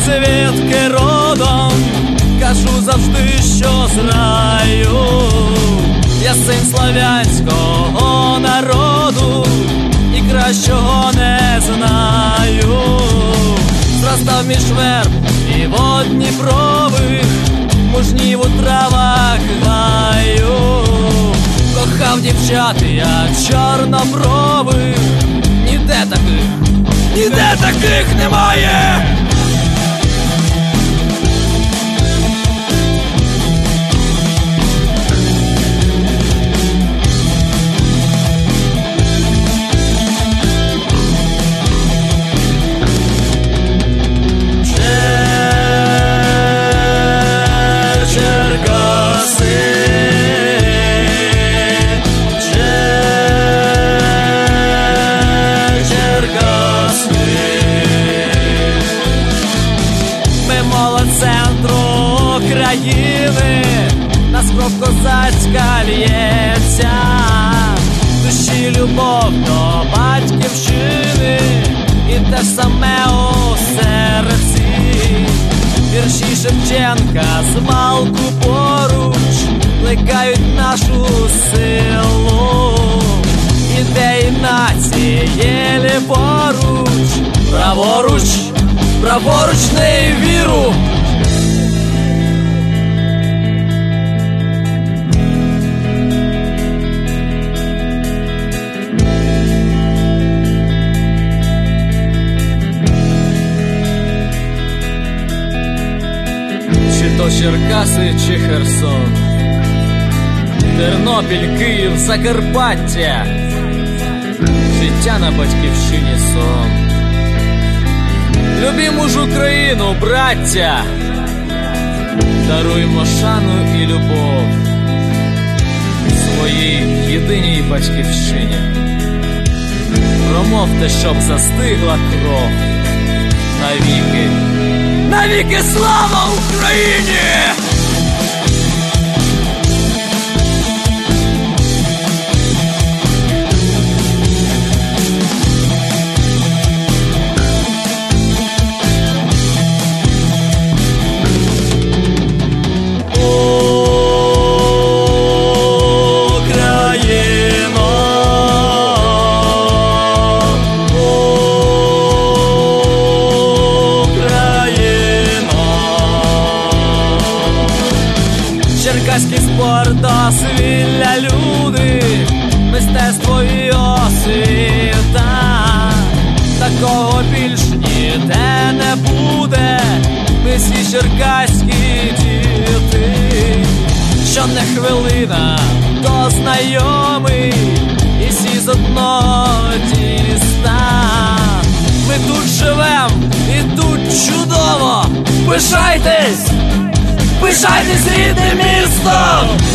звідки родом, кажу завжди, що з раю. Я син слав'янського народу і кращого не знаю. Зростав між верб і вод Дніпрових, мужнів у травах гаю. Кохав дівчат я чорнобрових, ніде таких немає. Нас кров козацька лється, в душі любов до батьківщини, і те саме у серці. Вірші Шевченка звалку поруч плекають нашу силу. Ідеї нації є ліворуч, праворуч не віру. То Черкаси чи Херсон, Тернопіль, Київ, Закарпаття, життя на батьківщині сон. Любімо ж Україну, браття, даруймо шану і любов своїй єдиній батьківщині. Промовте, щоб застигла кров навіки. Навіки слава Україні! Черкаський спорт, дозвілля, люди, мистецтво і освіта. Такого більш ніде не буде. Ми всі черкаські діти. Щодня хвилина, то знайомий, і всі з одного тіста. Ми тут живем, і тут чудово. Пишайтесь! Пишайтесь рідним містом!